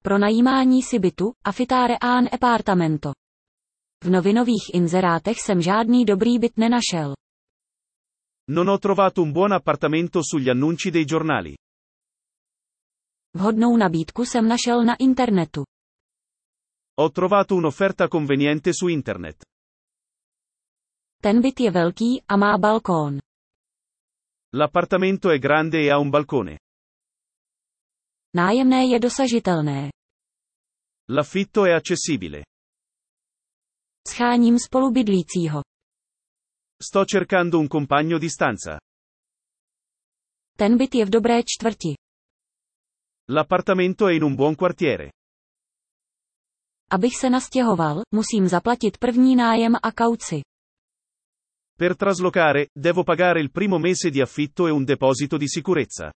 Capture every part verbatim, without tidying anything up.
Pronajímání si bytu, affittare un appartamento. V novinových inzerátech jsem žádný dobrý byt nenašel. Non ho trovato un buon appartamento sugli annunci dei giornali. Vhodnou nabídku jsem našel na internetu. Ho trovato un'offerta conveniente su internet. Ten byt je velký a má balkón. L'appartamento è grande e ha un balcone. Nájemné je dosažitelné. L'affitto è accessibile. Scháním spolubydlícího. Sto cercando un compagno di stanza. Ten byt je v dobré čtvrti. L'appartamento è in un buon quartiere. Abych se nastěhoval, musím zaplatit první nájem a kauci. Per traslocare, devo pagare il primo mese di affitto e un deposito di sicurezza.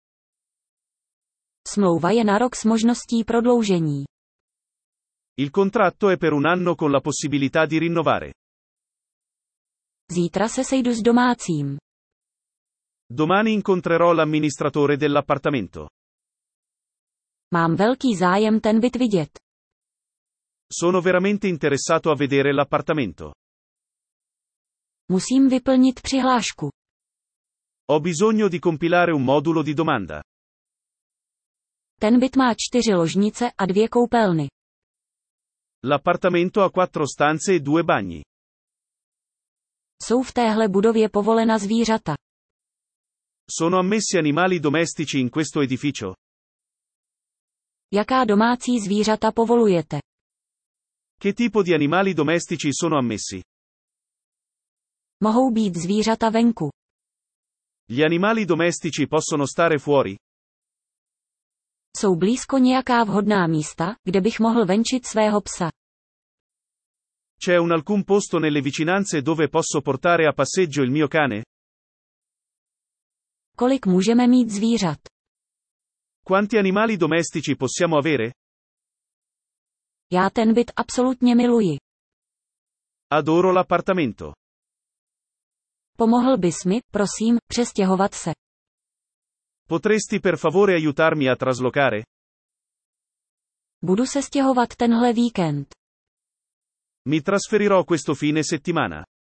Smlouva je na rok s možností prodloužení. Il contratto è per un anno con la possibilità di rinnovare. Zítra se sejdu s domácím. Domani incontrerò l'amministratore dell'appartamento. Mám velký zájem ten byt vidět. Sono veramente interessato a vedere l'appartamento. Musím vyplnit přihlášku. Ho bisogno di compilare un modulo di domanda. Ten byt má čtyři ložnice a dvě koupelny. L'appartamento ha quattro stanze e due bagni. Jsou v téhle budově povolena zvířata. Sono ammessi animali domestici in questo edificio? Jaká domácí zvířata povolujete? Che tipo di animali domestici sono ammessi? Mohou být zvířata venku. Gli animali domestici possono stare fuori? Jsou blízko nějaká vhodná místa, kde bych mohl venčit svého psa. C'è un alcun posto nelle vicinanze dove posso portare a passeggio il mio cane? Kolik můžeme mít zvířat? Quanti animali domestici possiamo avere? Já ten byt absolutně miluji. Adoro l'appartamento. Pomohl bys mi, prosím, přestěhovat se. Potresti per favore aiutarmi a traslocare? Budu se stěhovat tenhle víkend. Mi trasferirò questo fine settimana.